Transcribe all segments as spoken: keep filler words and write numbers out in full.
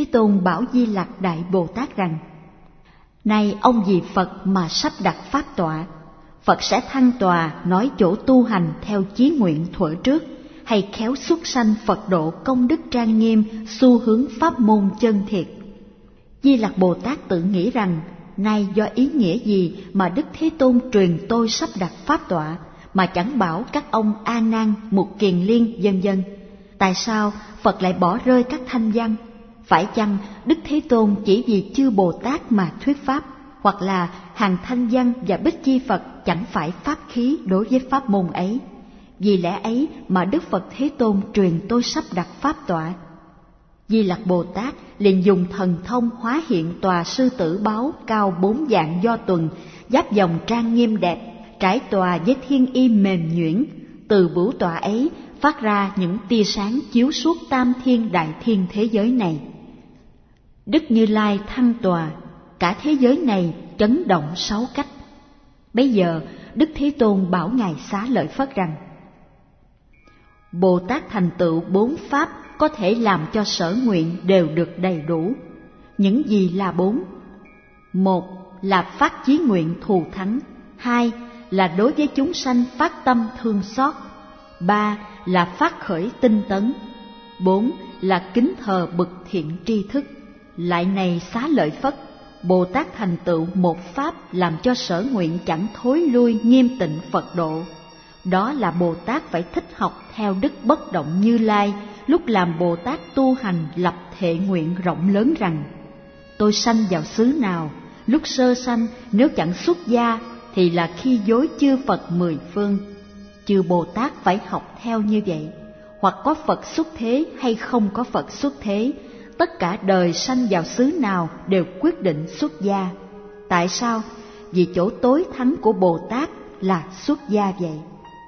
Tôn bảo Di Lặc Đại Bồ Tát rằng: Này ông vì Phật mà sắp đặt pháp tọa, Phật sẽ thăng tòa nói chỗ tu hành theo chí nguyện thuở trước, hay khéo xuất sanh Phật độ công đức trang nghiêm, xu hướng pháp môn chân thiệt. Di Lặc Bồ Tát tự nghĩ rằng: Nay do ý nghĩa gì mà Đức Thế Tôn truyền tôi sắp đặt pháp tọa, mà chẳng bảo các ông A Nan, Mục Kiền Liên vân vân? Tại sao Phật lại bỏ rơi các thanh văn? Phải chăng Đức Thế Tôn chỉ vì chư Bồ Tát mà thuyết pháp, hoặc là hàng thanh văn và Bích Chi Phật chẳng phải pháp khí đối với pháp môn ấy? Vì lẽ ấy mà Đức Phật Thế Tôn truyền tôi sắp đặt pháp tọa. Di Lặc Bồ Tát liền dùng thần thông hóa hiện tòa sư tử báo cao bốn vạn do tuần, giáp dòng trang nghiêm đẹp, trải tòa với thiên y mềm nhuyễn. Từ bửu tòa ấy phát ra những tia sáng chiếu suốt tam thiên đại thiên thế giới này. Đức Như Lai thăng tòa, cả thế giới này chấn động sáu cách. Bấy giờ Đức Thế Tôn bảo ngài Xá Lợi Phất rằng: Bồ Tát thành tựu bốn pháp có thể làm cho sở nguyện đều được đầy đủ. Những gì là bốn? Một là phát chí nguyện thù thắng. Hai là đối với chúng sanh phát tâm thương xót. Ba là phát khởi tinh tấn. Bốn là kính thờ bậc thiện tri thức. Lại này Xá Lợi Phất, Bồ Tát thành tựu một pháp làm cho sở nguyện chẳng thối lui nghiêm tịnh Phật độ. Đó là Bồ Tát phải thích học theo Đức Bất Động Như Lai, lúc làm Bồ Tát tu hành lập thệ nguyện rộng lớn rằng: Tôi sanh vào xứ nào, lúc sơ sanh nếu chẳng xuất gia thì là khi dối chư Phật mười phương. Chư Bồ Tát phải học theo như vậy, hoặc có Phật xuất thế hay không có Phật xuất thế, tất cả đời sanh vào xứ nào đều quyết định xuất gia. Tại sao? Vì chỗ tối thắng của Bồ Tát là xuất gia vậy.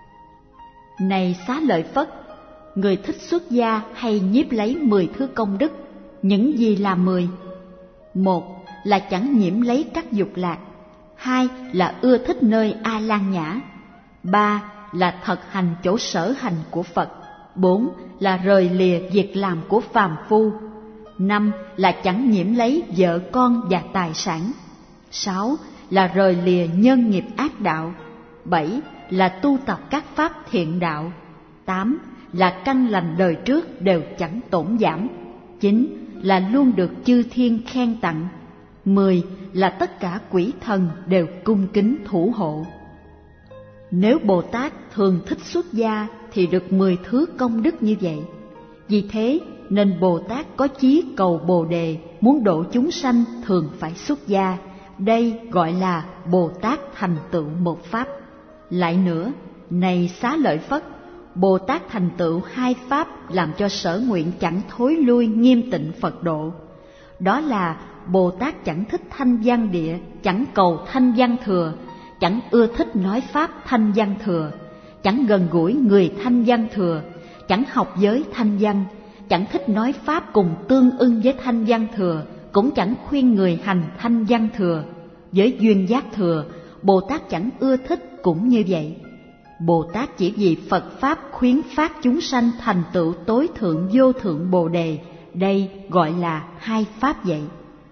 Này Xá Lợi Phất, người thích xuất gia hay nhiếp lấy mười thứ công đức. Những gì là mười? Một là chẳng nhiễm lấy các dục lạc. Hai là ưa thích nơi A Lan Nhã. Ba là thật hành chỗ sở hành của Phật. Bốn là rời lìa việc làm của phàm phu. Năm là chẳng nhiễm lấy vợ con và tài sản. Sáu là rời lìa nhân nghiệp ác đạo. Bảy là tu tập các pháp thiện đạo. Tám là căn lành đời trước đều chẳng tổn giảm. Chín là luôn được chư thiên khen tặng. Mười là tất cả quỷ thần đều cung kính thủ hộ. Nếu Bồ Tát thường thích xuất gia thì được mười thứ công đức như vậy. Vì thế nên Bồ Tát có chí cầu Bồ Đề, muốn độ chúng sanh thường phải xuất gia. Đây gọi là Bồ Tát thành tựu một pháp. Lại nữa, này Xá Lợi Phất, Bồ Tát thành tựu hai pháp làm cho sở nguyện chẳng thối lui nghiêm tịnh Phật độ. Đó là Bồ Tát chẳng thích thanh văn địa, chẳng cầu thanh văn thừa, chẳng ưa thích nói pháp thanh văn thừa, chẳng gần gũi người thanh văn thừa, chẳng học giới thanh văn, chẳng thích nói pháp cùng tương ưng với thanh văn thừa, cũng chẳng khuyên người hành thanh văn thừa. Với duyên giác thừa, Bồ Tát chẳng ưa thích cũng như vậy. Bồ Tát chỉ vì Phật Pháp khuyến phát chúng sanh thành tựu tối thượng vô thượng Bồ Đề. Đây gọi là hai pháp vậy.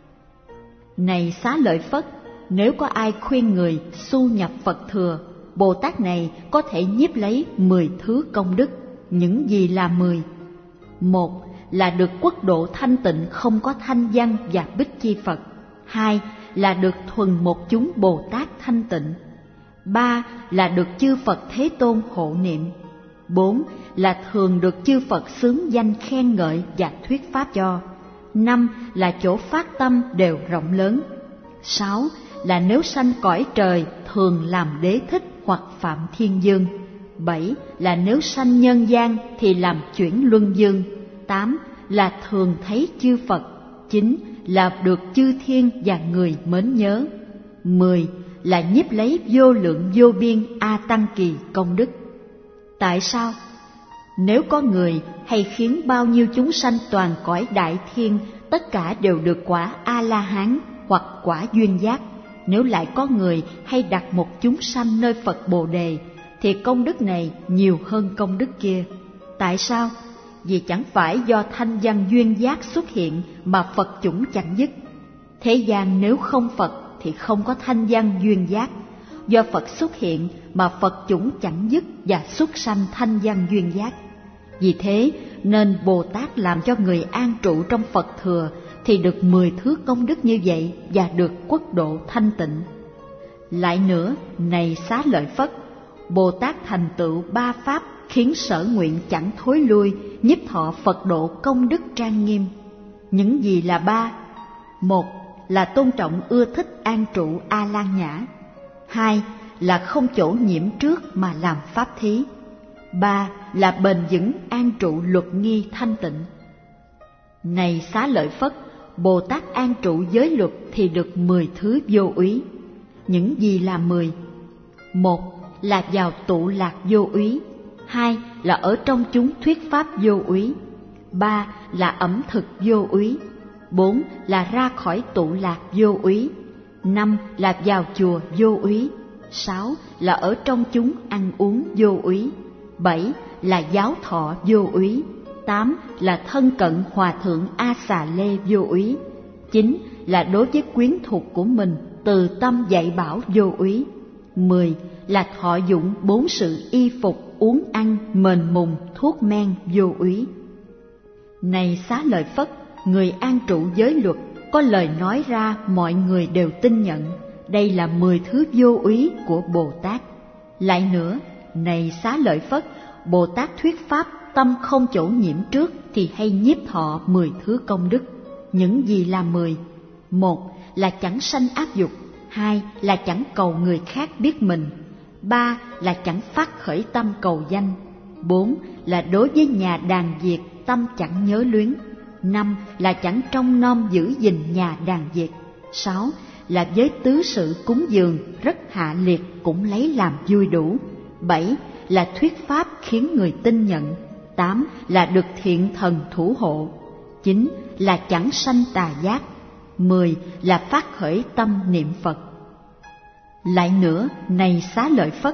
Này Xá Lợi Phất, nếu có ai khuyên người su nhập Phật thừa, Bồ Tát này có thể nhiếp lấy mười thứ công đức. Những gì là mười? Một là được quốc độ thanh tịnh không có thanh văn và Bích Chi Phật. Hai là được thuần một chúng Bồ Tát thanh tịnh. Ba là được chư Phật Thế Tôn hộ niệm. Bốn là thường được chư Phật xướng danh khen ngợi và thuyết pháp cho. Năm là chỗ phát tâm đều rộng lớn. Sáu là nếu sanh cõi trời thường làm đế thích hoặc phạm thiên dương. Bảy là nếu sanh nhân gian thì làm chuyển luân dương. Tám là thường thấy chư Phật. Chín là được chư thiên và người mến nhớ. Mười là nhiếp lấy vô lượng vô biên A Tăng Kỳ công đức. Tại sao? Nếu có người hay khiến bao nhiêu chúng sanh toàn cõi đại thiên tất cả đều được quả A-la-hán hoặc quả duyên giác, nếu lại có người hay đặt một chúng sanh nơi Phật Bồ Đề, thì công đức này nhiều hơn công đức kia. Tại sao? vì chẳng phải do thanh văn duyên giác xuất hiện mà Phật chủng chẳng dứt. Thế gian nếu không Phật thì không có thanh văn duyên giác. Do Phật xuất hiện mà Phật chủng chẳng dứt và xuất sanh thanh văn duyên giác. Vì thế nên Bồ Tát làm cho người an trụ trong Phật thừa thì được mười thứ công đức như vậy và được quốc độ thanh tịnh. Lại nữa, này Xá Lợi Phất, Bồ Tát thành tựu ba pháp khiến sở nguyện chẳng thối lui, nhiếp thọ Phật độ công đức trang nghiêm. Những gì là ba? Một là tôn trọng ưa thích an trụ A Lan Nhã. Hai là không chỗ nhiễm trước mà làm pháp thí. Ba là bền vững an trụ luật nghi thanh tịnh. Này Xá Lợi Phất, Bồ Tát an trụ giới luật thì được mười thứ vô úy. Những gì là mười? Một là vào tụ lạc vô úy. Hai là ở trong chúng thuyết pháp vô úy. Ba là ẩm thực vô úy. Bốn là ra khỏi tụ lạc vô úy. Năm là vào chùa vô úy. Sáu là ở trong chúng ăn uống vô úy. Bảy là giáo thọ vô úy. Tám là thân cận hòa thượng A Xà Lê vô úy. Chín là đối với quyến thuộc của mình từ tâm dạy bảo vô úy. Mười là thọ dụng bốn sự y phục, uống ăn, mền mùng, thuốc men vô úy. Này Xá Lợi Phất, người an trụ giới luật, có lời nói ra mọi người đều tin nhận. Đây là mười thứ vô úy của Bồ Tát. Lại nữa, này Xá Lợi Phất, Bồ Tát thuyết pháp tâm không chỗ nhiễm trước thì hay nhiếp thọ mười thứ công đức. Những gì là mười? Một là chẳng sanh ác dục. Hai là chẳng cầu người khác biết mình. Ba là chẳng phát khởi tâm cầu danh. Bốn là đối với nhà đàn diệt tâm chẳng nhớ luyến. Năm là chẳng trông nom giữ gìn nhà đàn diệt. Sáu là với tứ sự cúng dường rất hạ liệt cũng lấy làm vui đủ. Bảy là thuyết pháp khiến người tin nhận. Tám là được thiện thần thủ hộ. Chín là chẳng sanh tà giác. Mười là phát khởi tâm niệm Phật. Lại nữa, này Xá Lợi Phất,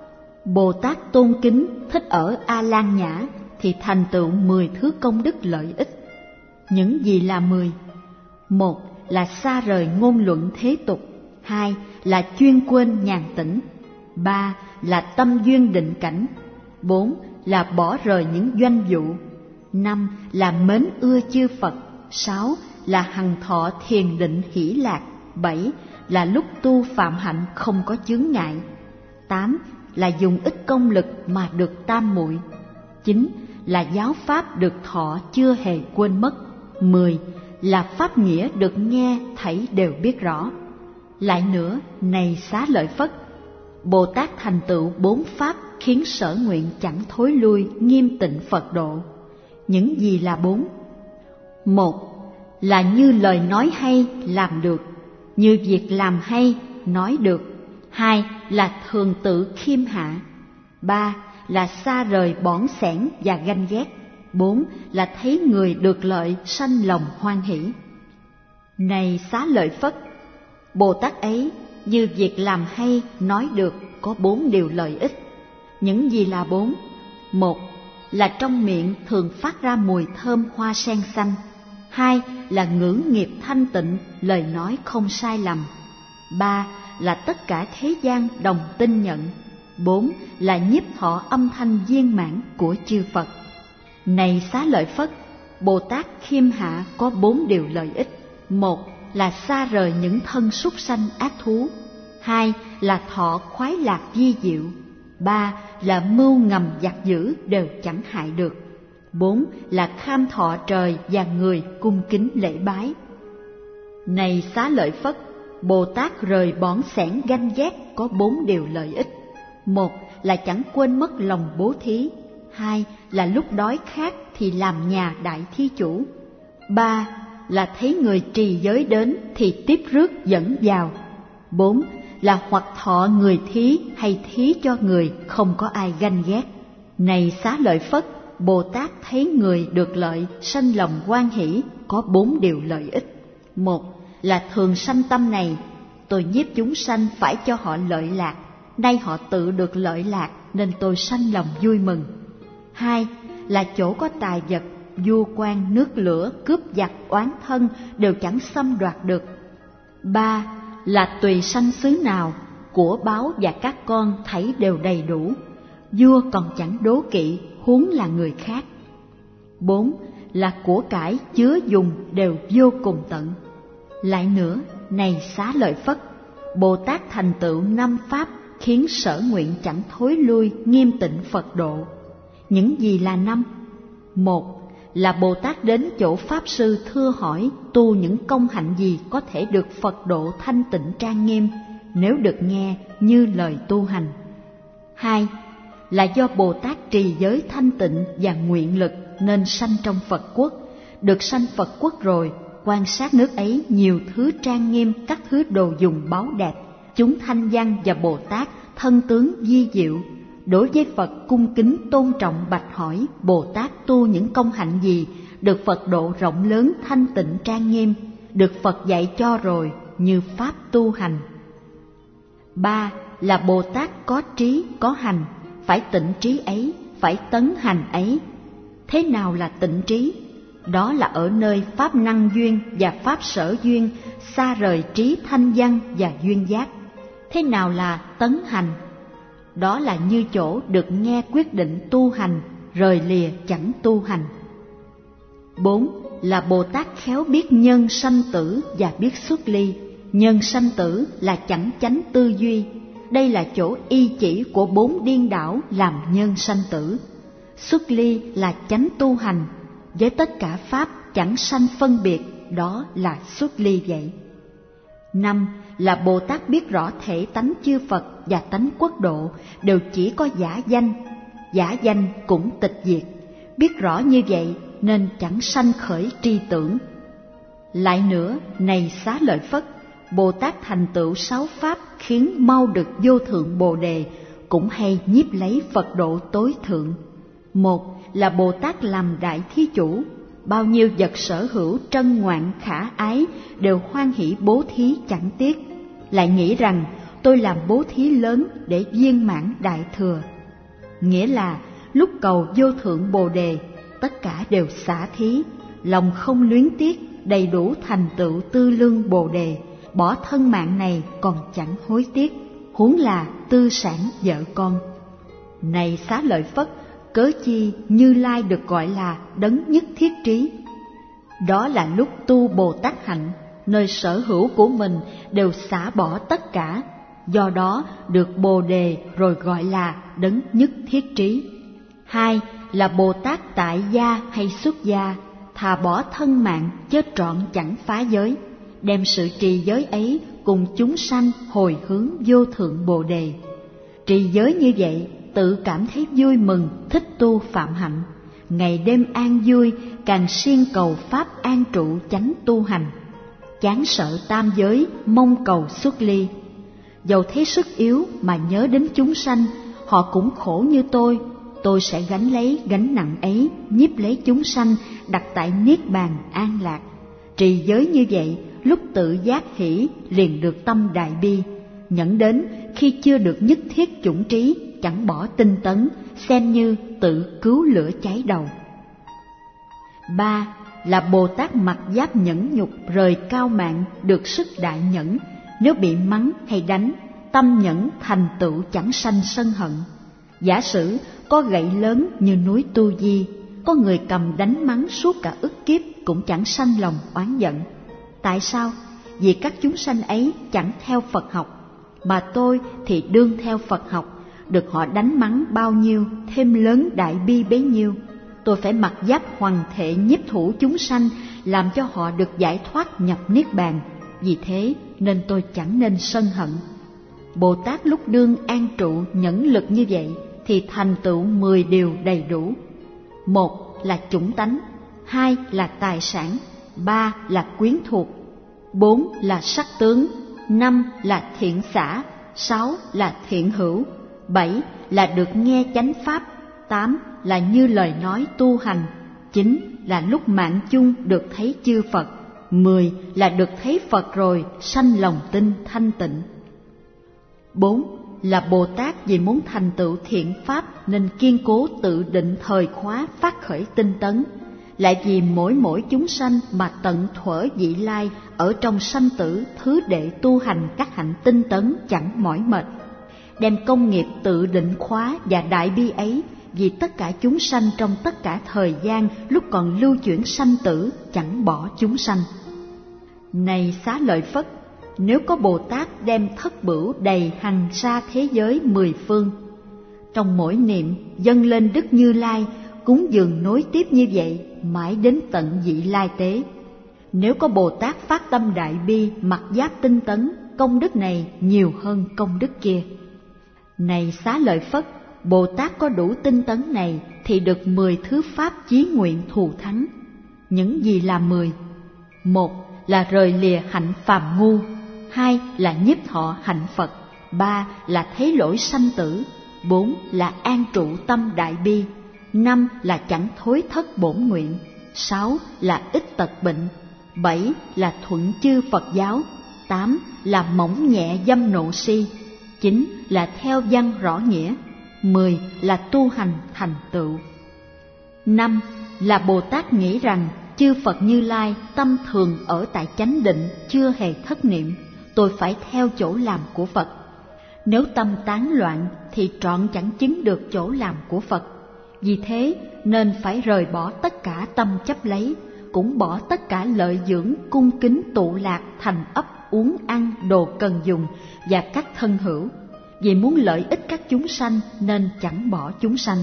Bồ Tát tôn kính thích ở A Lan Nhã thì thành tựu mười thứ công đức lợi ích. Những gì là mười? Một là xa rời ngôn luận thế tục. Hai là chuyên quên nhàn tĩnh. Ba là tâm duyên định cảnh. Bốn là bỏ rời những doanh vụ. Năm là mến ưa chư Phật. Sáu là hằng thọ thiền định hỷ lạc. Bảy là lúc tu phạm hạnh không có chướng ngại. Tám là dùng ít công lực mà được tam muội. Chín là giáo pháp được thọ chưa hề quên mất. Mười là pháp nghĩa được nghe thảy đều biết rõ. Lại nữa, này Xá Lợi Phất, Bồ Tát thành tựu bốn pháp khiến sở nguyện chẳng thối lui, nghiêm tịnh Phật độ. Những gì là bốn? Một là như lời nói hay làm được, như việc làm hay nói được. Hai là thường tự khiêm hạ. Ba là xa rời bỏn xẻn và ganh ghét. Bốn là thấy người được lợi sanh lòng hoan hỷ. Này Xá Lợi Phất, Bồ Tát ấy như việc làm hay nói được có bốn điều lợi ích. Những gì là bốn? Một là trong miệng thường phát ra mùi thơm hoa sen xanh. Hai là ngữ nghiệp thanh tịnh, lời nói không sai lầm. Ba là tất cả thế gian đồng tin nhận. Bốn là nhiếp thọ âm thanh viên mãn của chư Phật. Này Xá Lợi Phất, Bồ Tát khiêm hạ có bốn điều lợi ích. Một là xa rời những thân súc sanh ác thú. Hai là thọ khoái lạc vi diệu. Ba là mưu ngầm giặc dữ đều chẳng hại được. Bốn là kham thọ trời và người cung kính lễ bái. Này Xá Lợi Phất, Bồ Tát rời bỏn xẻn ganh ghét có bốn điều lợi ích. Một là chẳng quên mất lòng bố thí. Hai là lúc đói khát thì làm nhà đại thí chủ. Ba là thấy người trì giới đến thì tiếp rước dẫn vào. Bốn là hoặc thọ người thí hay thí cho người không có ai ganh ghét. Này Xá Lợi Phất, Bồ Tát thấy người được lợi sanh lòng hoan hỷ có bốn điều lợi ích. Một là thường sanh tâm này, tôi nhiếp chúng sanh phải cho họ lợi lạc, nay họ tự được lợi lạc nên tôi sanh lòng vui mừng. Hai là chỗ có tài vật, vua quan, nước lửa, cướp giặc, oán thân đều chẳng xâm đoạt được. Ba là tùy sanh xứ nào, của báu và các con thảy đều đầy đủ, vua còn chẳng đố kỵ, huống là người khác. Bốn là của cải chứa dùng đều vô cùng tận. Lại nữa, này Xá Lợi Phất, Bồ Tát thành tựu năm pháp khiến sở nguyện chẳng thối lui, nghiêm tịnh Phật độ. Những gì là năm? Một là Bồ Tát đến chỗ Pháp Sư thưa hỏi tu những công hạnh gì có thể được Phật độ thanh tịnh trang nghiêm, nếu được nghe như lời tu hành. Hai là do Bồ Tát trì giới thanh tịnh và nguyện lực nên sanh trong Phật quốc. Được sanh Phật quốc rồi, quan sát nước ấy nhiều thứ trang nghiêm, các thứ đồ dùng báu đẹp, chúng thanh văn và Bồ Tát thân tướng vi diệu. Đối với Phật cung kính tôn trọng bạch hỏi Bồ Tát tu những công hạnh gì được Phật độ rộng lớn thanh tịnh trang nghiêm, được Phật dạy cho rồi như pháp tu hành. Ba là Bồ Tát có trí có hành, phải tịnh trí ấy, phải tấn hành ấy. Thế nào là tịnh trí? Đó là ở nơi pháp năng duyên và pháp sở duyên, xa rời trí thanh văn và duyên giác. Thế nào là tấn hành? Đó là như chỗ được nghe quyết định tu hành, rời lìa chẳng tu hành. Bốn là Bồ Tát khéo biết nhân sanh tử và biết xuất ly. Nhân sanh tử là chẳng chánh tư duy. Đây là chỗ y chỉ của bốn điên đảo làm nhân sanh tử. Xuất ly là chánh tu hành, với tất cả pháp chẳng sanh phân biệt, đó là xuất ly vậy. Năm là Bồ Tát biết rõ thể tánh chư Phật và tánh quốc độ đều chỉ có giả danh, giả danh cũng tịch diệt. Biết rõ như vậy nên chẳng sanh khởi tri tưởng. Lại nữa, này Xá Lợi Phất, Bồ Tát thành tựu sáu pháp khiến mau được vô thượng Bồ đề, cũng hay nhiếp lấy Phật độ tối thượng. Một là Bồ Tát làm đại thí chủ, bao nhiêu vật sở hữu trân ngoạn khả ái đều hoan hỷ bố thí chẳng tiếc, lại nghĩ rằng tôi làm bố thí lớn để viên mãn đại thừa. Nghĩa là lúc cầu vô thượng Bồ đề, tất cả đều xả thí, lòng không luyến tiếc, đầy đủ thành tựu tư lương Bồ đề, bỏ thân mạng này còn chẳng hối tiếc, huống là tư sản vợ con. Này Xá Lợi Phất, cớ chi Như Lai được gọi là đấng nhất thiết trí? Đó là lúc tu Bồ Tát hạnh, nơi sở hữu của mình đều xả bỏ tất cả, do đó được Bồ đề rồi gọi là đấng nhất thiết trí. Hai là Bồ Tát tại gia hay xuất gia, thà bỏ thân mạng chớ trọn chẳng phá giới, đem sự trì giới ấy cùng chúng sanh hồi hướng vô thượng Bồ đề. Trì giới như vậy tự cảm thấy vui mừng, thích tu phạm hạnh, ngày đêm an vui, càng siêng cầu pháp an trụ chánh tu hành. Chán sợ tam giới, mong cầu xuất ly. Dầu thấy sức yếu mà nhớ đến chúng sanh, họ cũng khổ như tôi, tôi sẽ gánh lấy gánh nặng ấy, nhiếp lấy chúng sanh, đặt tại niết bàn an lạc. Trì giới như vậy, lúc tự giác hỷ liền được tâm đại bi, nhẫn đến khi chưa được nhất thiết chủng trí, chẳng bỏ tinh tấn, xem như tự cứu lửa cháy đầu. Ba là Bồ Tát mặc giáp nhẫn nhục, rời cao mạng, được sức đại nhẫn. Nếu bị mắng hay đánh, tâm nhẫn thành tựu chẳng sanh sân hận. Giả sử có gậy lớn như núi Tu Di, có người cầm đánh mắng suốt cả ức kiếp cũng chẳng sanh lòng oán giận. Tại sao? Vì các chúng sanh ấy chẳng theo Phật học, mà tôi thì đương theo Phật học, được họ đánh mắng bao nhiêu, thêm lớn đại bi bấy nhiêu. Tôi phải mặc giáp hoằng thể nhiếp thủ chúng sanh, làm cho họ được giải thoát nhập niết bàn. Vì thế nên tôi chẳng nên sân hận. Bồ Tát lúc đương an trụ nhẫn lực như vậy thì thành tựu mười điều đầy đủ. Một là chủng tánh, hai là tài sản, ba là quyến thuộc, bốn là sắc tướng, năm là thiện xả, sáu là thiện hữu, bảy là được nghe chánh pháp, tám là như lời nói tu hành, chín là lúc mạng chung được thấy chư Phật, mười là được thấy Phật rồi sanh lòng tin thanh tịnh. Bốn là Bồ Tát vì muốn thành tựu thiện pháp nên kiên cố tự định thời khóa phát khởi tinh tấn, lại vì mỗi mỗi chúng sanh mà tận thuở vị lai ở trong sanh tử thứ đệ tu hành các hạnh tinh tấn chẳng mỏi mệt, đem công nghiệp tự định khóa và đại bi ấy vì tất cả chúng sanh trong tất cả thời gian lúc còn lưu chuyển sanh tử chẳng bỏ chúng sanh. Này Xá Lợi Phất, nếu có Bồ Tát đem thất bửu đầy hằng sa thế giới mười phương, trong mỗi niệm dâng lên Đức Như Lai, cúng dường nối tiếp như vậy mãi đến tận vị lai tế. Nếu có Bồ Tát phát tâm đại bi mặc giáp tinh tấn, công đức này nhiều hơn công đức kia. Này Xá Lợi Phất, Bồ Tát có đủ tinh tấn này thì được mười thứ pháp chí nguyện thù thắng. Những gì là mười? Một là rời lìa hạnh phàm ngu, hai là nhiếp thọ hạnh Phật, ba là thấy lỗi sanh tử, bốn là an trụ tâm đại bi, năm là chẳng thối thất bổn nguyện, sáu là ít tật bệnh, bảy là thuận chư Phật giáo, tám là mỏng nhẹ dâm nộ si, chín là theo văn rõ nghĩa, mười là tu hành thành tựu. Năm là Bồ Tát nghĩ rằng chư Phật Như Lai tâm thường ở tại chánh định, chưa hề thất niệm, tôi phải theo chỗ làm của Phật. Nếu tâm tán loạn thì trọn chẳng chứng được chỗ làm của Phật. Vì thế nên phải rời bỏ tất cả tâm chấp lấy, cũng bỏ tất cả lợi dưỡng cung kính tụ lạc thành ấp uống ăn đồ cần dùng và các thân hữu. Vì muốn lợi ích các chúng sanh nên chẳng bỏ chúng sanh.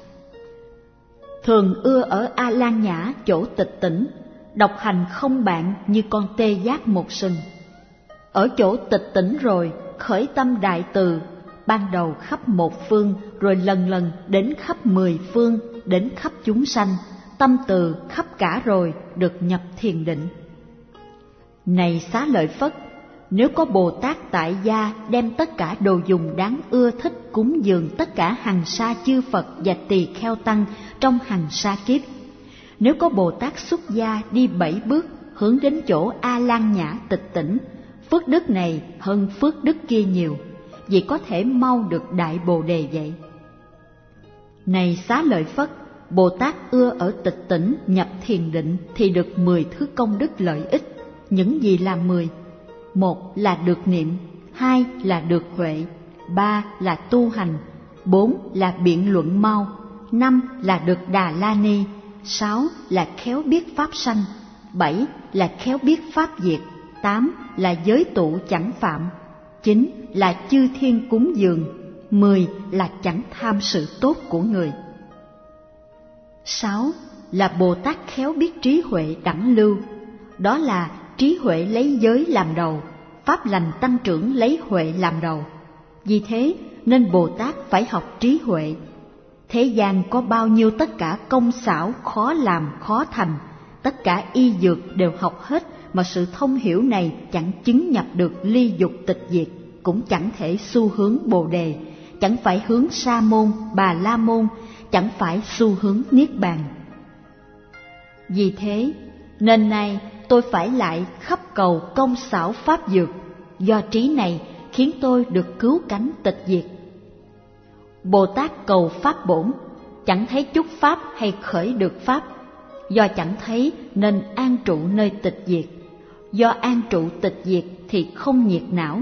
Thường ưa ở A Lan Nhã chỗ tịch tỉnh, độc hành không bạn như con tê giác một sừng. Ở chỗ tịch tỉnh rồi khởi tâm đại từ, ban đầu khắp một phương, rồi lần lần đến khắp mười phương, đến khắp chúng sanh, tâm từ khắp cả rồi được nhập thiền định. Này Xá Lợi Phất, nếu có Bồ Tát tại gia đem tất cả đồ dùng đáng ưa thích cúng dường tất cả hằng sa chư Phật và tỳ kheo tăng trong hằng sa kiếp, nếu có Bồ Tát xuất gia đi bảy bước hướng đến chỗ A Lan Nhã tịch tỉnh, phước đức này hơn phước đức kia nhiều, vì có thể mau được đại bồ đề vậy. Này Xá Lợi Phất, Bồ Tát ưa ở tịch tỉnh nhập thiền định thì được mười thứ công đức lợi ích. Những gì là mười? Một là được niệm, hai là được huệ, ba là tu hành, bốn là biện luận mau, năm là được Đà La Ni, sáu là khéo biết pháp sanh, bảy là khéo biết pháp diệt, tám là giới tụ chẳng phạm, chín là chư thiên cúng dường, mười là chẳng tham sự tốt của người. Sáu là Bồ Tát khéo biết trí huệ đẳng lưu, đó là trí huệ lấy giới làm đầu, pháp lành tăng trưởng lấy huệ làm đầu. Vì thế nên Bồ Tát phải học trí huệ. Thế gian có bao nhiêu tất cả công xảo khó làm khó thành, tất cả y dược đều học hết, mà sự thông hiểu này chẳng chứng nhập được ly dục tịch diệt, cũng chẳng thể xu hướng Bồ đề, chẳng phải hướng Sa môn, Bà La môn, chẳng phải xu hướng Niết bàn. Vì thế nên nay tôi phải lại khắp cầu công xảo pháp dược, do trí này khiến tôi được cứu cánh tịch diệt. Bồ Tát cầu pháp bổn, chẳng thấy chút pháp hay khởi được pháp, do chẳng thấy nên an trụ nơi tịch diệt, do an trụ tịch diệt thì không nhiệt não.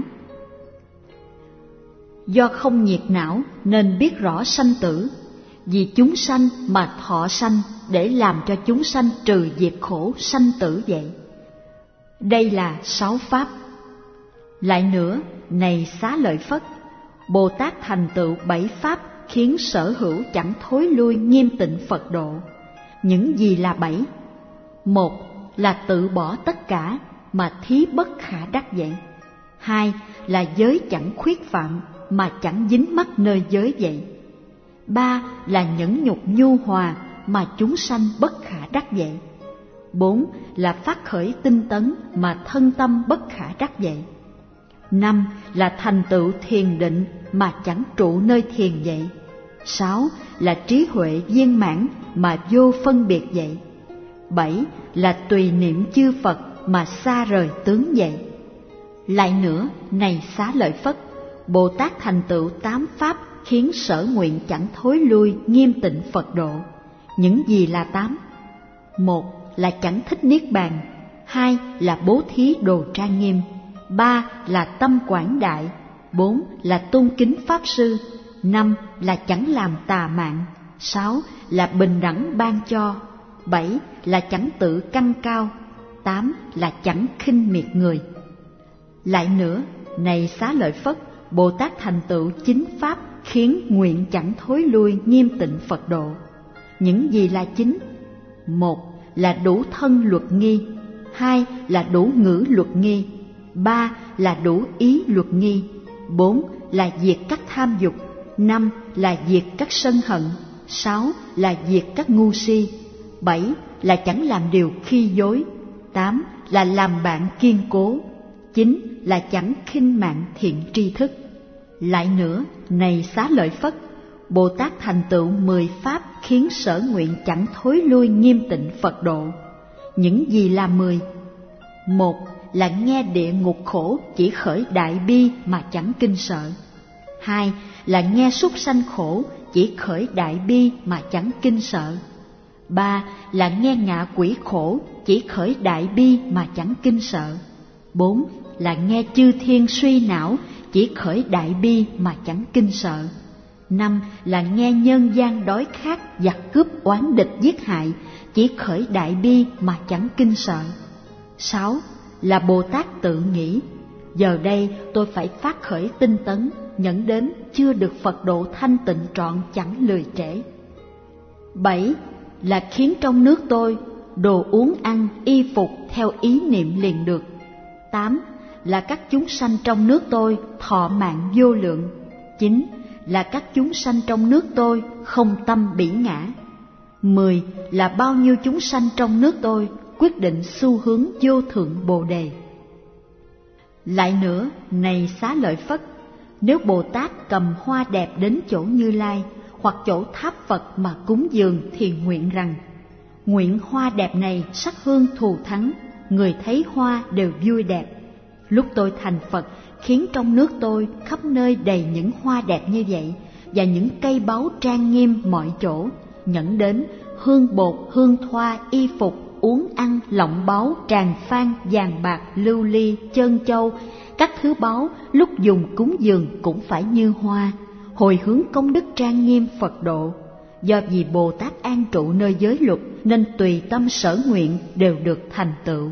Do không nhiệt não nên biết rõ sanh tử, vì chúng sanh mà thọ sanh để làm cho chúng sanh trừ diệt khổ sanh tử vậy. Đây là sáu pháp. Lại nữa, này Xá Lợi Phất, Bồ Tát thành tựu bảy pháp khiến sở hữu chẳng thối lui nghiêm tịnh Phật độ. Những gì là bảy? Một là tự bỏ tất cả mà thí bất khả đắc vậy. Hai là giới chẳng khuyết phạm mà chẳng dính mắc nơi giới vậy. Ba là nhẫn nhục nhu hòa mà chúng sanh bất khả đắc vậy. Bốn là phát khởi tinh tấn mà thân tâm bất khả đắc vậy. Năm là thành tựu thiền định mà chẳng trụ nơi thiền vậy. Sáu là trí huệ viên mãn mà vô phân biệt vậy. Bảy là tùy niệm chư Phật mà xa rời tướng vậy. Lại nữa, này Xá Lợi Phất, Bồ Tát thành tựu tám pháp khiến sở nguyện chẳng thối lui nghiêm tịnh Phật độ. Những gì là tám? Một là chẳng thích niết bàn, hai là bố thí đồ trang nghiêm, ba là tâm quảng đại, bốn là tôn kính pháp sư, năm là chẳng làm tà mạng, sáu là bình đẳng ban cho, bảy là chẳng tự căng cao, tám là chẳng khinh miệt người. Lại nữa, này Xá Lợi Phất, Bồ Tát thành tựu chín pháp khiến nguyện chẳng thối lui nghiêm tịnh Phật độ. Những gì là chín? Một là đủ thân luật nghi, hai là đủ ngữ luật nghi, ba là đủ ý luật nghi, bốn là diệt các tham dục, năm là diệt các sân hận, sáu là diệt các ngu si, bảy là chẳng làm điều khi dối, tám là làm bạn kiên cố, chín là chẳng khinh mạng thiện tri thức. Lại nữa, này Xá Lợi Phất, Bồ Tát thành tựu mười pháp khiến sở nguyện chẳng thối lui nghiêm tịnh Phật độ. Những gì là mười? Một là nghe địa ngục khổ chỉ khởi đại bi mà chẳng kinh sợ. Hai là nghe súc sanh khổ chỉ khởi đại bi mà chẳng kinh sợ. Ba là nghe ngạ quỷ khổ chỉ khởi đại bi mà chẳng kinh sợ. Bốn là nghe chư thiên suy não chỉ khởi đại bi mà chẳng kinh sợ. Năm là nghe nhân gian đói khát, giặc cướp oán địch giết hại chỉ khởi đại bi mà chẳng kinh sợ. Sáu là Bồ Tát tự nghĩ, giờ đây tôi phải phát khởi tinh tấn, nhẫn đến chưa được Phật độ thanh tịnh trọn chẳng lười trễ. Bảy là khiến trong nước tôi đồ uống ăn y phục theo ý niệm liền được. Tám là các chúng sanh trong nước tôi thọ mạng vô lượng. Chín là các chúng sanh trong nước tôi không tâm bỉ ngã. Mười là bao nhiêu chúng sanh trong nước tôi quyết định xu hướng vô thượng Bồ Đề. Lại nữa, này Xá Lợi Phất, nếu Bồ Tát cầm hoa đẹp đến chỗ Như Lai hoặc chỗ tháp Phật mà cúng dường thì nguyện rằng: nguyện hoa đẹp này sắc hương thù thắng, người thấy hoa đều vui đẹp. Lúc tôi thành Phật, khiến trong nước tôi khắp nơi đầy những hoa đẹp như vậy, và những cây báu trang nghiêm mọi chỗ, nhẫn đến hương bột, hương thoa, y phục, uống ăn, lọng báu, tràng phan, vàng bạc, lưu ly, trân châu, các thứ báu lúc dùng cúng dường cũng phải như hoa, hồi hướng công đức trang nghiêm Phật độ. Do vì Bồ Tát an trụ nơi giới luật nên tùy tâm sở nguyện đều được thành tựu.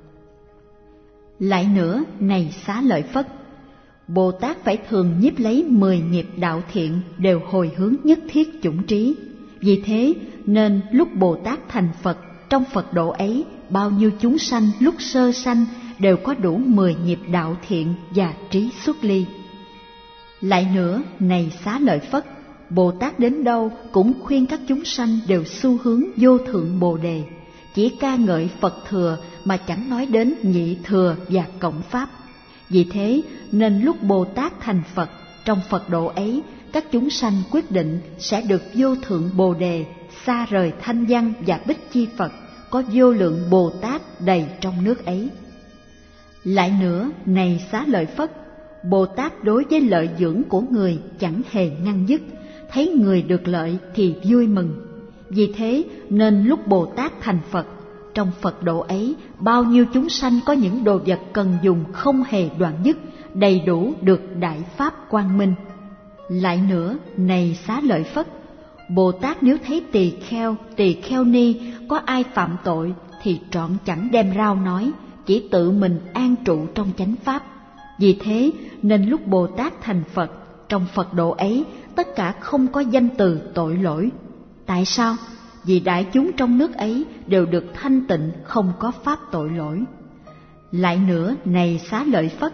Lại nữa, này Xá Lợi Phất, Bồ Tát phải thường nhiếp lấy mười nghiệp đạo thiện đều hồi hướng nhất thiết chủng trí. Vì thế nên lúc Bồ Tát thành Phật, trong Phật độ ấy, bao nhiêu chúng sanh lúc sơ sanh đều có đủ mười nghiệp đạo thiện và trí xuất ly. Lại nữa, này Xá Lợi Phất, Bồ Tát đến đâu cũng khuyên các chúng sanh đều xu hướng vô thượng Bồ Đề, chỉ ca ngợi Phật thừa mà chẳng nói đến nhị thừa và cộng pháp. Vì thế nên lúc Bồ Tát thành Phật, trong Phật độ ấy, các chúng sanh quyết định sẽ được vô thượng Bồ Đề, xa rời thanh văn và bích chi Phật, có vô lượng Bồ Tát đầy trong nước ấy. Lại nữa, này Xá Lợi Phất, Bồ Tát đối với lợi dưỡng của người chẳng hề ngăn dứt, thấy người được lợi thì vui mừng. Vì thế nên lúc Bồ Tát thành Phật, trong Phật độ ấy, bao nhiêu chúng sanh có những đồ vật cần dùng không hề đoạn dứt, đầy đủ được đại pháp quang minh. Lại nữa, này Xá Lợi Phất, Bồ Tát nếu thấy tỳ kheo, tỳ kheo ni có ai phạm tội thì trọn chẳng đem rao nói, chỉ tự mình an trụ trong chánh pháp. Vì thế nên lúc Bồ Tát thành Phật, trong Phật độ ấy, tất cả không có danh từ tội lỗi. Tại sao? Vì đại chúng trong nước ấy đều được thanh tịnh, không có pháp tội lỗi. Lại nữa, này Xá Lợi Phất,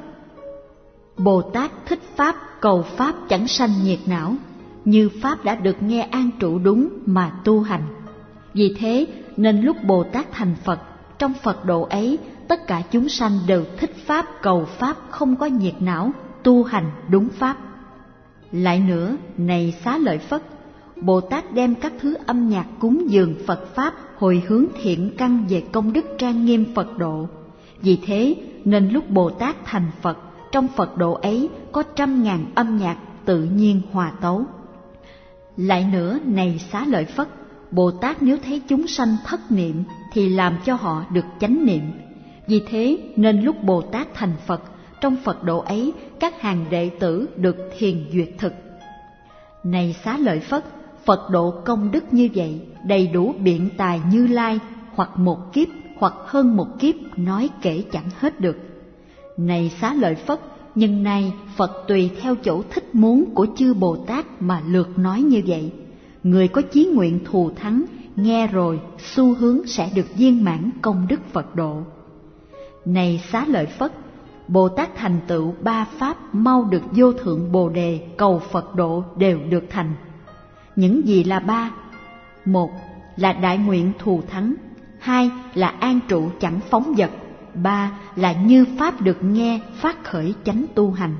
Bồ Tát thích pháp, cầu pháp chẳng sanh nhiệt não, như pháp đã được nghe an trụ đúng mà tu hành. Vì thế nên lúc Bồ Tát thành Phật, trong Phật độ ấy, tất cả chúng sanh đều thích pháp, cầu pháp, không có nhiệt não, tu hành đúng pháp. Lại nữa, này Xá Lợi Phất, Bồ Tát đem các thứ âm nhạc cúng dường Phật Pháp hồi hướng thiện căn về công đức trang nghiêm Phật độ. Vì thế nên lúc Bồ Tát thành Phật, trong Phật độ ấy có trăm ngàn âm nhạc tự nhiên hòa tấu. Lại nữa, này Xá Lợi Phất, Bồ Tát nếu thấy chúng sanh thất niệm thì làm cho họ được chánh niệm. Vì thế nên lúc Bồ Tát thành Phật, trong Phật độ ấy các hàng đệ tử được thiền duyệt thực. Này Xá Lợi Phất, Phật độ công đức như vậy, đầy đủ biện tài Như Lai, hoặc một kiếp hoặc hơn một kiếp nói kể chẳng hết được. Này Xá Lợi Phất, nhưng nay Phật tùy theo chỗ thích muốn của chư Bồ Tát mà lược nói như vậy. Người có chí nguyện thù thắng, nghe rồi xu hướng sẽ được viên mãn công đức Phật độ. Này Xá Lợi Phất, Bồ Tát thành tựu ba pháp mau được vô thượng Bồ Đề cầu Phật độ đều được thành. Những gì là ba? Một là đại nguyện thù thắng, hai là an trụ chẳng phóng dật, ba là như pháp được nghe phát khởi chánh tu hành.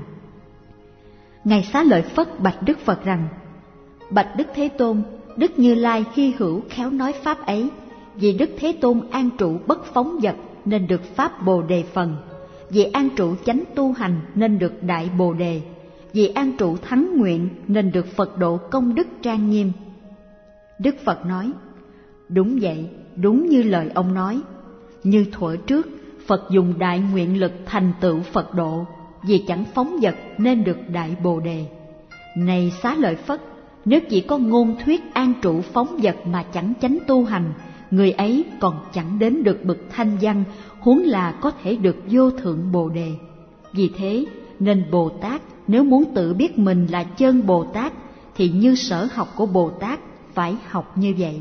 Ngài Xá Lợi Phất bạch Đức Phật rằng: Bạch Đức Thế Tôn, Đức Như Lai hy hữu khéo nói pháp ấy, vì Đức Thế Tôn an trụ bất phóng dật nên được pháp Bồ Đề phần, vì an trụ chánh tu hành nên được đại Bồ Đề, vì an trụ thắng nguyện nên được Phật độ công đức trang nghiêm. Đức Phật nói: Đúng vậy, đúng như lời ông nói. Như thuở trước, Phật dùng đại nguyện lực thành tựu Phật độ, vì chẳng phóng dật nên được đại Bồ Đề. Này Xá Lợi Phất, nếu chỉ có ngôn thuyết an trụ phóng dật mà chẳng chánh tu hành, người ấy còn chẳng đến được bậc thanh văn, huống là có thể được vô thượng Bồ Đề. Vì thế nên Bồ Tát nếu muốn tự biết mình là chân Bồ Tát, thì như sở học của Bồ Tát phải học như vậy.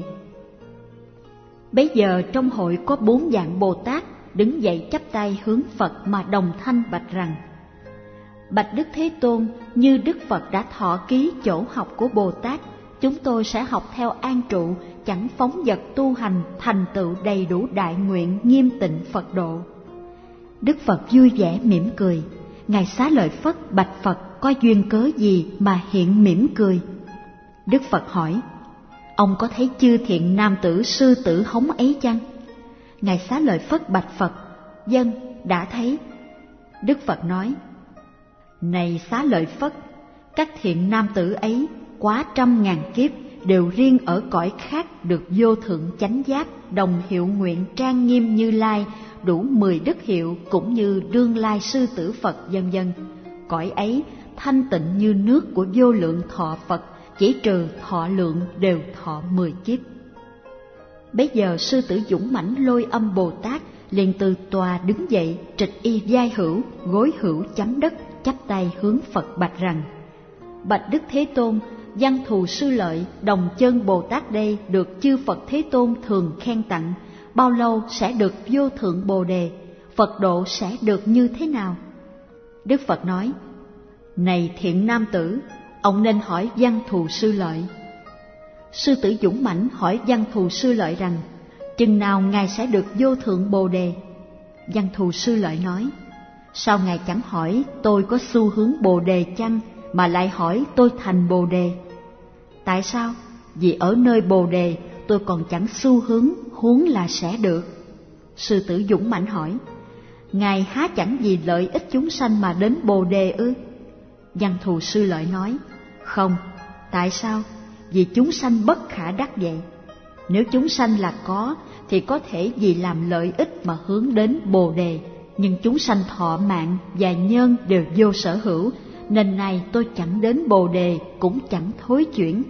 Bấy giờ trong hội có bốn dạng Bồ Tát đứng dậy chắp tay hướng Phật mà đồng thanh bạch rằng: Bạch Đức Thế Tôn, như Đức Phật đã thọ ký chỗ học của Bồ Tát, chúng tôi sẽ học theo an trụ, chẳng phóng dật tu hành, thành tựu đầy đủ đại nguyện nghiêm tịnh Phật độ. Đức Phật vui vẻ mỉm cười. Ngài Xá Lợi Phất bạch Phật có duyên cớ gì mà hiện mỉm cười? Đức Phật hỏi: Ông có thấy chư thiện nam tử sư tử hống ấy chăng? Ngài Xá Lợi Phất bạch Phật: Vâng, đã thấy. Đức Phật nói: Này Xá Lợi Phất, các thiện nam tử ấy quá trăm ngàn kiếp đều riêng ở cõi khác được vô thượng chánh giác, đồng hiệu nguyện trang nghiêm Như Lai, đủ mười đức hiệu cũng như đương lai sư tử Phật vân vân. Cõi ấy thanh tịnh như nước của vô lượng thọ Phật, chỉ trừ thọ lượng đều thọ mười kiếp. Bấy giờ sư tử Dũng Mãnh Lôi Âm Bồ Tát liền từ tòa đứng dậy, trịch y vai hữu, gối hữu chấm đất, chắp tay hướng Phật bạch rằng: Bạch Đức Thế Tôn, Văn Thù Sư Lợi, đồng chân Bồ Tát đây được chư Phật Thế Tôn thường khen tặng, bao lâu sẽ được vô thượng Bồ Đề? Phật độ sẽ được như thế nào? Đức Phật nói: Này thiện nam tử, ông nên hỏi Văn Thù Sư Lợi. Sư tử Dũng Mãnh hỏi Văn Thù Sư Lợi rằng: Chừng nào ngài sẽ được vô thượng Bồ Đề? Văn Thù Sư Lợi nói: Sao ngài chẳng hỏi tôi có xu hướng Bồ Đề chăng, mà lại hỏi tôi thành Bồ Đề? Tại sao? Vì ở nơi Bồ Đề tôi còn chẳng xu hướng, huống là sẽ được. Sư tử Dũng Mãnh hỏi: Ngài há chẳng vì lợi ích chúng sanh mà đến Bồ Đề ư? Văn Thù Sư Lợi nói: Không. Tại sao? Vì chúng sanh bất khả đắc vậy. Nếu chúng sanh là có, thì có thể vì làm lợi ích mà hướng đến Bồ Đề, nhưng chúng sanh thọ mạng và nhân đều vô sở hữu, nên nay tôi chẳng đến Bồ Đề cũng chẳng thối chuyển.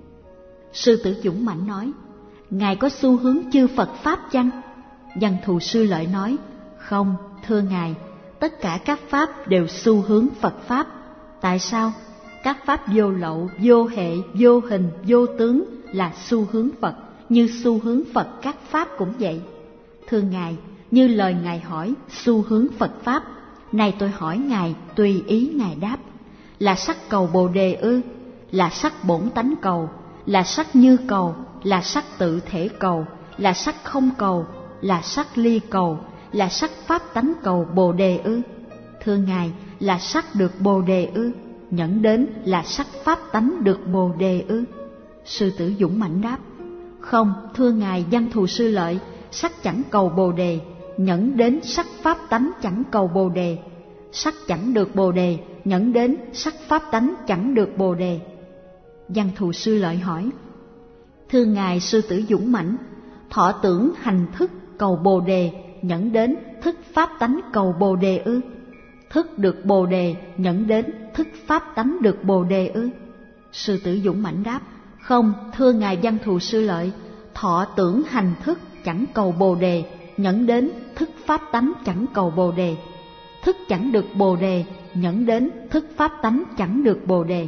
Sư tử Dũng Mãnh nói: Ngài có xu hướng chư Phật Pháp chăng? Văn Thù Sư Lợi nói: Không, thưa Ngài, tất cả các Pháp đều xu hướng Phật Pháp. Tại sao? Các Pháp vô lậu, vô hệ, vô hình, vô tướng là xu hướng Phật, như xu hướng Phật các Pháp cũng vậy. Thưa Ngài, như lời Ngài hỏi xu hướng Phật Pháp, này tôi hỏi Ngài tùy ý Ngài đáp. Là sắc cầu Bồ Đề ư? Là sắc bổn tánh cầu? Là sắc như cầu? Là sắc tự thể cầu? Là sắc không cầu? Là sắc ly cầu? Là sắc pháp tánh cầu Bồ Đề ư? Thưa Ngài, là sắc được Bồ Đề ư? Nhẫn đến là sắc pháp tánh được Bồ Đề ư? Sư tử Dũng Mãnh đáp: Không, thưa Ngài Văn Thù Sư Lợi, sắc chẳng cầu Bồ Đề, nhẫn đến sắc pháp tánh chẳng cầu Bồ Đề. sắc chẳng được bồ đề, nhẫn đến sắc pháp tánh chẳng được bồ đề. Văn Thù Sư Lợi hỏi: Thưa Ngài Sư Tử Dũng Mãnh, thọ tưởng hành thức cầu bồ đề, nhẫn đến thức pháp tánh cầu bồ đề ư? Thức được bồ đề, nhẫn đến thức pháp tánh được bồ đề ư? Sư Tử Dũng Mãnh đáp: Không, thưa Ngài Văn Thù Sư Lợi, thọ tưởng hành thức chẳng cầu bồ đề, nhẫn đến thức pháp tánh chẳng cầu bồ đề. Thức chẳng được bồ đề, nhẫn đến thức pháp tánh chẳng được bồ đề.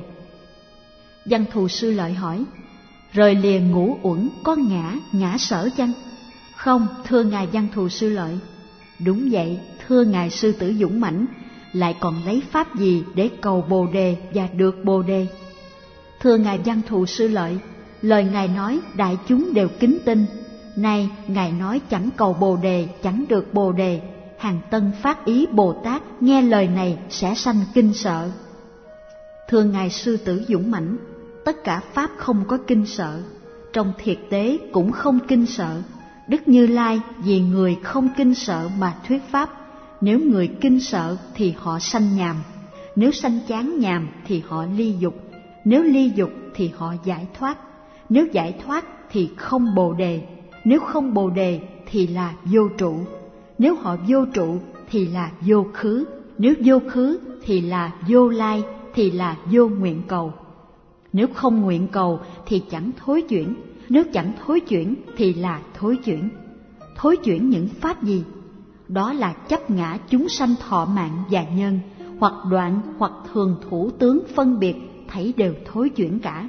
Văn Thù Sư Lợi hỏi: Rời lìa ngũ uẩn có ngã, ngã sở chăng? Không, thưa Ngài Văn Thù Sư Lợi. Đúng vậy, thưa Ngài Sư Tử Dũng Mãnh, lại còn lấy pháp gì để cầu bồ đề và được bồ đề? Thưa Ngài Văn Thù Sư Lợi, lời Ngài nói đại chúng đều kính tin. Nay Ngài nói chẳng cầu bồ đề, chẳng được bồ đề, hàng tân phát ý Bồ Tát nghe lời này sẽ sanh kinh sợ. Thưa Ngài Sư Tử Dũng Mãnh, tất cả pháp không có kinh sợ, trong thiệt tế cũng không kinh sợ. Đức Như Lai vì người không kinh sợ mà thuyết pháp. Nếu người kinh sợ thì họ sanh nhàm, nếu sanh chán nhàm thì họ ly dục, nếu ly dục thì họ giải thoát, nếu giải thoát thì không bồ đề, nếu không bồ đề thì là vô trụ, nếu họ vô trụ thì là vô khứ, nếu vô khứ thì là vô lai, thì là vô nguyện cầu. Nếu không nguyện cầu thì chẳng thối chuyển, nếu chẳng thối chuyển thì là thối chuyển. Thối chuyển những pháp gì? Đó là chấp ngã chúng sanh thọ mạng và nhân, hoặc đoạn hoặc thường thủ tướng phân biệt, thấy đều thối chuyển cả.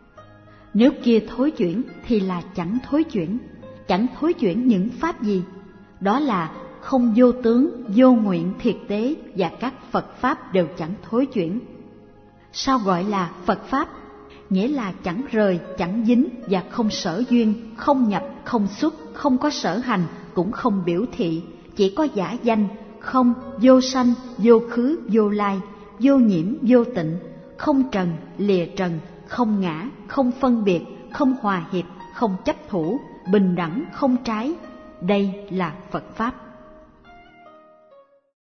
Nếu kia thối chuyển thì là chẳng thối chuyển. Chẳng thối chuyển những pháp gì? Đó là không vô tướng, vô nguyện thiệt tế và các Phật Pháp đều chẳng thối chuyển. Sao gọi là Phật Pháp? Nghĩa là chẳng rời, chẳng dính và không sở duyên, không nhập, không xuất, không có sở hành, cũng không biểu thị, chỉ có giả danh, không, vô sanh, vô khứ, vô lai, vô nhiễm, vô tịnh, không trần, lìa trần, không ngã, không phân biệt, không hòa hiệp, không chấp thủ, bình đẳng, không trái. Đây là Phật Pháp.